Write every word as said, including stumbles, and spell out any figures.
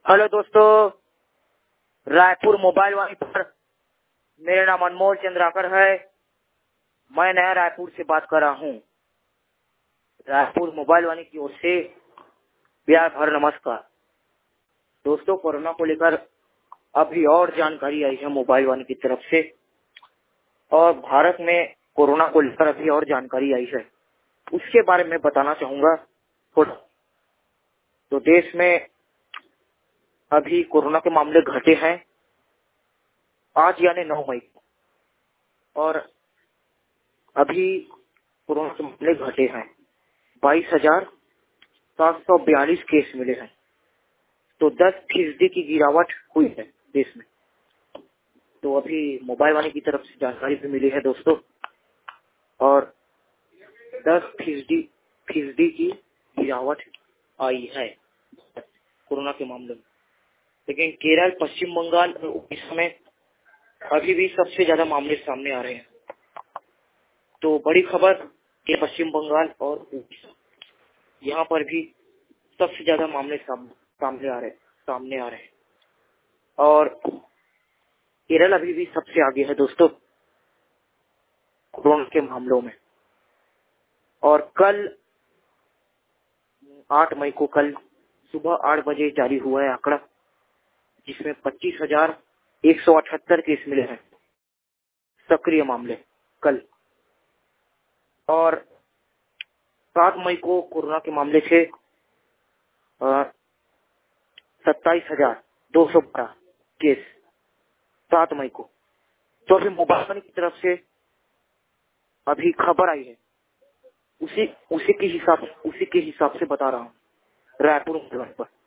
Hello दोस्तों, Raipur mobile वाणी पर मेरा नाम अनमोल चंद्राकर है। मैं नया रायपुर से बात कर रहा हूँ। रायपुर मोबाइल वाणी की ओर से प्यार भर नमस्कार। दोस्तों, कोरोना को लेकर अभी और जानकारी आई है मोबाइल वाणी की तरफ से, और भारत में कोरोना को लेकर अभी और जानकारी आई है, उसके बारे में बताना चाहूंगा थोड़ा। तो देश में अभी कोरोना के मामले घटे हैं आज यानी नौ मई को, और अभी कोरोना के मामले घटे हैं बाईस हजार सात सौ बयालीस केस मिले हैं। तो दस फीसदी की गिरावट हुई है देश में। तो अभी मोबाइल वाणी की तरफ से जानकारी भी मिली है दोस्तों, और दस फीसदी फीसदी की गिरावट आई है कोरोना के मामले में। लेकिन केरल, पश्चिम बंगाल और उड़ीसा में अभी भी सबसे ज्यादा मामले सामने आ रहे हैं। तो बड़ी खबर कि पश्चिम बंगाल और उड़ीसा, यहाँ पर भी सबसे ज्यादा मामले साम, सामने आ रहे सामने आ रहे हैं और केरल अभी भी सबसे आगे है दोस्तों कोरोना के मामलों में। और कल आठ मई को कल सुबह आठ बजे जारी हुआ है आंकड़ा, जिसमें पच्चीस हजार एक सौ अठहत्तर केस मिले हैं सक्रिय मामले कल। और सात मई को कोरोना के मामले थे सत्ताईस हजार दो सौ बारह केस सात मई को। तो अभी मोबाइल वाणी की तरफ से अभी खबर आई है, उसी उसी के हिसाब उसी के हिसाब से बता रहा हूँ रायपुर मोबाइल पर।